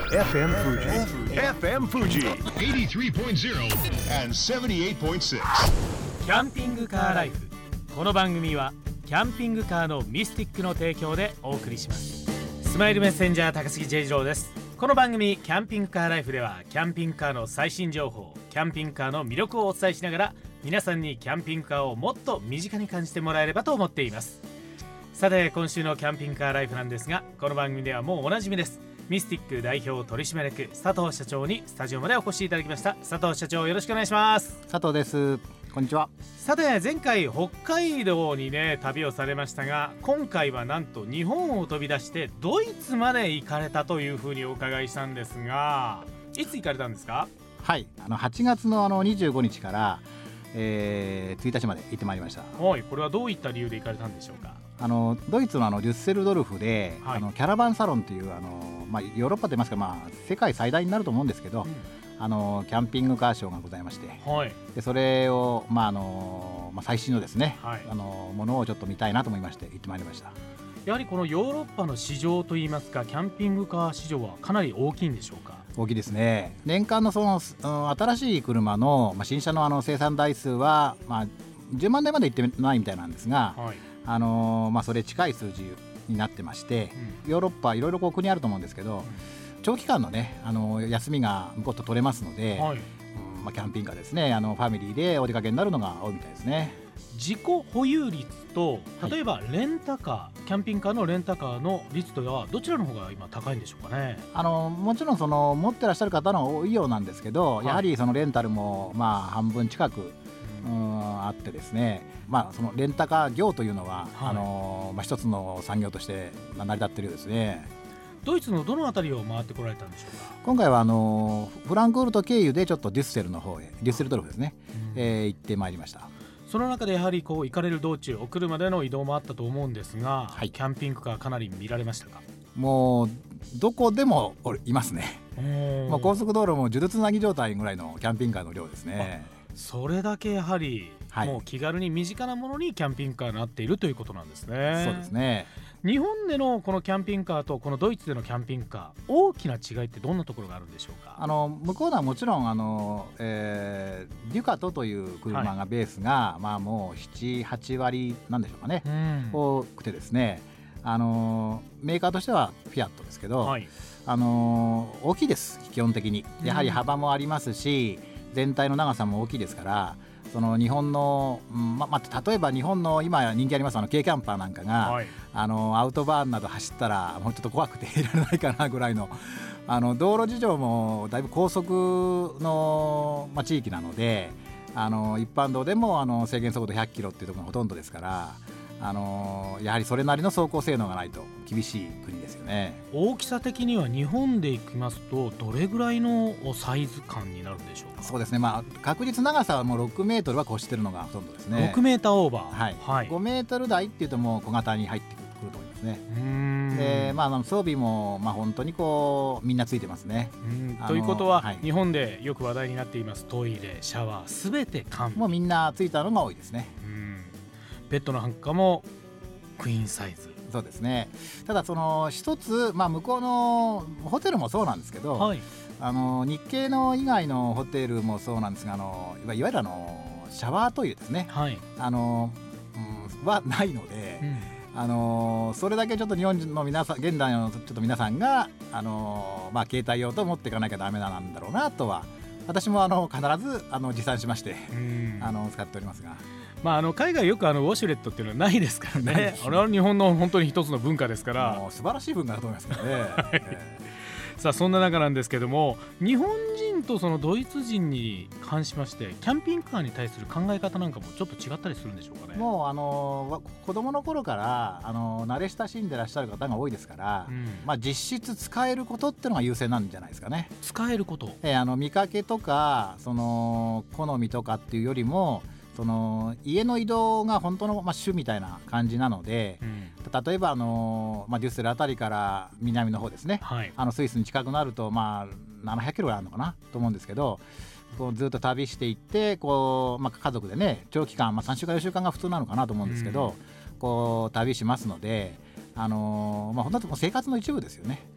FM Fuji. FM Fuji 83.0 and 78.6. キャンピングカーライフ。この番組はキャンピングカーのミスティックの提供でお送りします。スマイルメッセンジャー高杉 J 次郎です。この番組キャンピングカーライフではキャンピングカーの最新情報、キャンピングカーの魅力をお伝えしながら皆さんにキャンピングカーをもっと身近に感じてもらえればと思っています。さて今週のキャンピングカーライフなんですが、この番組ではもうおなじみです。ミスティック代表取締役佐藤社長にスタジオまでお越しいただきました。佐藤社長、よろしくお願いします。 佐藤です。こんにちは。 さて前回北海道にね旅をされましたが、今回はなんと日本を飛び出してドイツまで行かれたというふうにお伺いしたんですが、いつ行かれたんですか？ はい、8月の25日から、1日まで行ってまいりました。 はい、これはどういった理由で行かれたんでしょうか？ ドイツのデュッセルドルフで、 はい、 キャラバンサロンというヨーロッパといいますか、世界最大になると思うんですけど、キャンピングカーショーがございまして、 はい、 でそれを、最新のですね、 はい、 ものをちょっと見たいなと思いまして行ってまいりました。 やはりこのヨーロッパの市場といいますか、キャンピングカー市場はかなり大きいんでしょうか？ 大きいですね。年間の新しい車の、新車の生産台数は、10万台までいってないみたいなんですが、 はい、 それ近い数字になってまして、ヨーロッパいろいろ国あると思うんですけど、長期間のね休みが向こうと取れますので、 はい、 キャンピングカーですね、ファミリーでお出かけになるのが多いみたいですね。 自己保有率と例えばレンタカー、はい、キャンピングカーのレンタカーの率とはどちらの方が今高いんでしょうかね？ もちろん持ってらっしゃる方の多いようなんですけど、はい、やはりレンタルも半分近くあってですね、そのレンタカー業というのは、はい、一つの産業として成り立っているようですね。 ドイツのどのあたりを回ってこられたんでしょうか？ 今回はフランクフルト経由でちょっとデュッセルの方へ、デュッセルドルフですね、行ってまいりました。 その中でやはり行かれる道中、お車での移動もあったと思うんですが、 はい、 キャンピングカーかなり見られましたか？ もうどこでもいますね。高速道路も数珠つなぎ状態ぐらいのキャンピングカーの量ですね。 それだけやはり、はい、もう気軽に身近なものにキャンピングカーになっているということなんですね。 そうですね。 日本でのこのキャンピングカーとこのドイツでのキャンピングカー、大きな違いってどんなところがあるんでしょうか？ 向こうはもちろんデュカトという車がベースが、はい、もう 7,8 割なんでしょうかね、多くてですね、メーカーとしてはフィアットですけど、はい、大きいです。基本的にやはり幅もありますし、全体の長さも大きいですから、日本の、例えば日本の今人気あります軽キャンパーなんかが、はい、アウトバーンなど走ったらもうちょっと怖くていられないかなぐらいの、道路事情もだいぶ高速の、地域なので、一般道でも制限速度100キロっていうところがほとんどですから、やはりそれなりの走行性能がないと厳しい国ですよね。 大きさ的には日本でいきますとどれぐらいのサイズ感になるんでしょうか？ そうですね、確実長さはもう6メートルは越してるのがほとんどですね。 6メーターオーバー、 はいはい、5メートル台っていうともう小型に入ってくると思いますね。で、装備も本当にみんなついてますね。 ということは、 はい、 日本でよく話題になっていますトイレ、シャワーすべて完備、 もうみんなついたのが多いですね。 ベッドの半価もクイーンサイズ。 そうですね。ただ一つ、向こうのホテルもそうなんですけど、はい、日系の以外のホテルもそうなんですが、いわゆるシャワートイレですね、はい、はないので、それだけちょっと日本の皆さん、現代のちょっと皆さんが携帯用と持っていかなきゃダメなんだろうなとは、私も必ず持参しまして使っておりますが、 海外よくウォシュレットっていうのはないですからね。あれは日本の本当に一つの文化ですから、 素晴らしい文化だと思いますからね。 さあそんな中なんですけども、日本人とそのドイツ人に関しましてキャンピングカーに対する考え方なんかもちょっと違ったりするんでしょうかね？ もう子供の頃から慣れ親しんでらっしゃる方が多いですから、実質使えることってのが優先なんじゃないですかね。 使えること、 見かけとか好みとかっていうよりも、家の移動が本当の、主みたいな感じなので、例えばデュッセルあたりから南の方ですね、はい、スイスに近くなると700キロぐらいあるのかなと思うんですけど、ずっと旅していって家族でね長期間、3週間4週間が普通なのかなと思うんですけど、旅しますので、本当に生活の一部ですよね。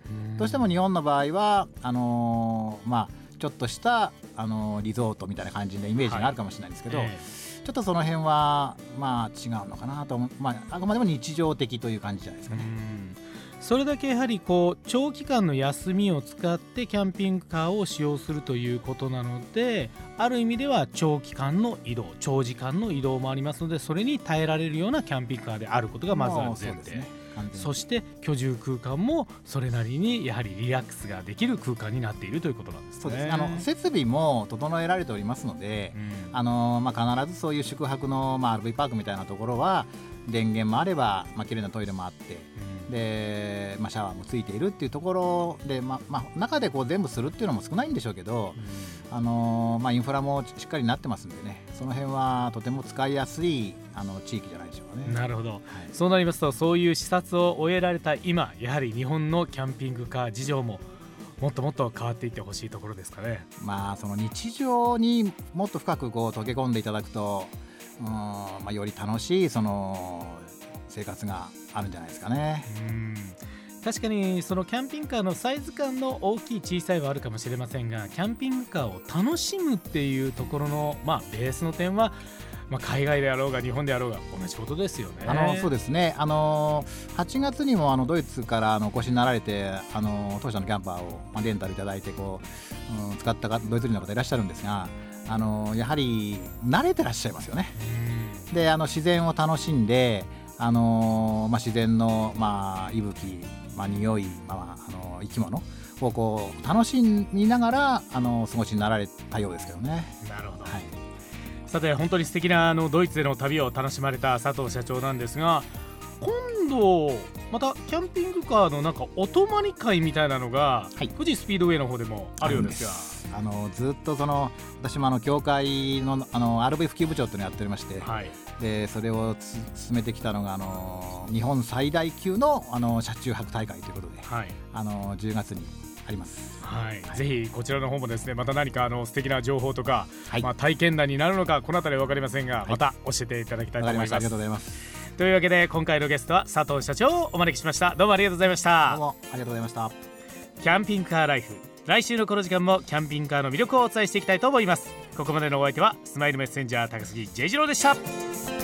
どうしても日本の場合はちょっとしたリゾートみたいな感じでイメージがあるかもしれないんですけど、ちょっとその辺は違うのかなと思う、あくまでも日常的という感じじゃないですかね。 それだけやはり長期間の休みを使ってキャンピングカーを使用するということなので、ある意味では長時間の移動もありますので、それに耐えられるようなキャンピングカーであることがまずは前提。そして居住空間もそれなりにやはりリラックスができる空間になっているということなんですね。 そうです。設備も整えられておりますので、必ずそういう宿泊の、RV パークみたいなところは電源もあれば、綺麗なトイレもあって、でシャワーもついているっていうところで、中で全部するっていうのも少ないんでしょうけど、インフラもしっかりなってますんでね、その辺はとても使いやすい地域じゃないでしょうかね。 なるほど、そうなりますと、そういう視察を終えられた今、やはり日本のキャンピングカー事情ももっともっと変わっていってほしいところですかね。 その日常にもっと深く溶け込んでいただくと、より楽しいその生活があるんじゃないですかね。 確かにそのキャンピングカーのサイズ感の大きい小さいはあるかもしれませんが、キャンピングカーを楽しむっていうところの、ベースの点は、海外であろうが日本であろうが同じことですよね。 そうですね。8月にもドイツからお越しになられて、当社のキャンパーをレンタルいただいて使ったドイツ人の方いらっしゃるんですが、やはり慣れてらっしゃいますよね。で自然を楽しんで、自然の、息吹、匂い、生き物を楽しみながら過ごしになられたようですけどね。 なるほど、さて、本当に素敵なドイツでの旅を楽しまれた佐藤社長なんですが、今度またキャンピングカーのお泊まり会みたいなのが、富士スピードウェイの方でもあるようですが、 ずっと私も協会のRV 普及部長というのをやっておりまして、でそれを進めてきたのが日本最大級の車中泊大会ということで、10月にあります。 ぜひこちらの方もですね、また何か素敵な情報とか、体験談になるのかこのあたりは分かりませんが、また教えていただきたいと思います。 ありがとうございます。 というわけで、今回のゲストは佐藤社長をお招きしました。どうもありがとうございました。 どうもありがとうございました。 キャンピングカーライフ、来週のこの時間もキャンピングカーの魅力をお伝えしていきたいと思います。ここまでのお相手はスマイルメッセンジャー高杉J次郎でした。